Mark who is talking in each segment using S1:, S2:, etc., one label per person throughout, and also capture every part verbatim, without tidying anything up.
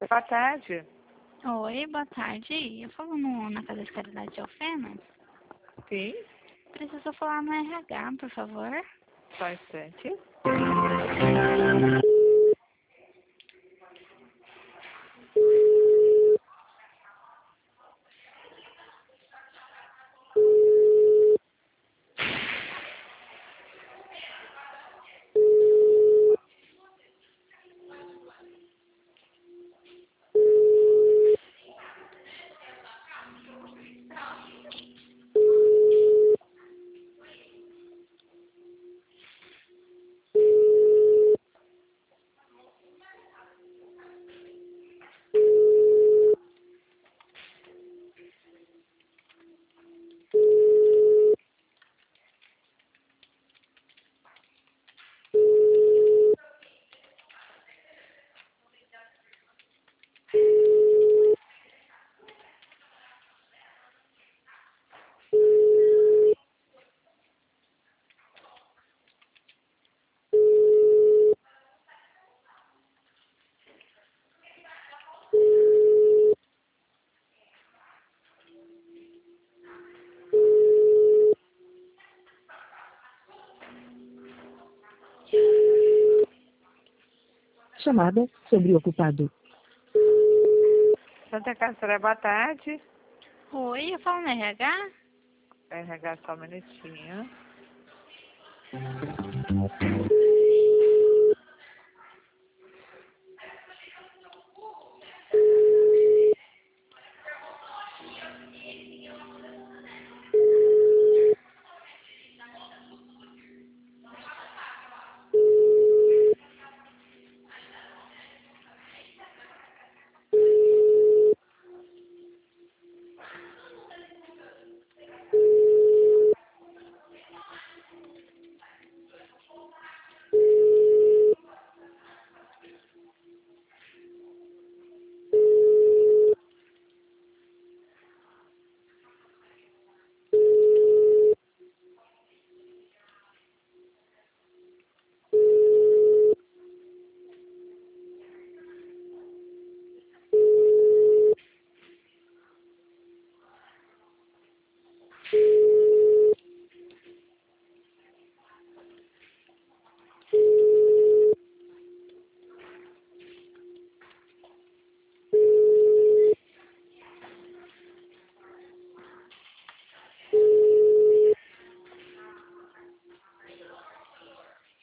S1: Boa tarde.
S2: Oi, boa tarde. Eu falo no, na Casa de Caridade de Alfenas.
S1: Sim,
S2: Preciso falar no R H, por favor.
S1: só um instante.
S3: Chamada sobreocupado.
S1: Santa Cássia, boa tarde.
S2: Oi, eu falo no R H?
S1: R H, só um minutinho.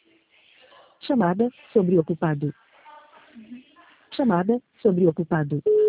S3: Chamada sobreocupado. Chamada sobreocupado.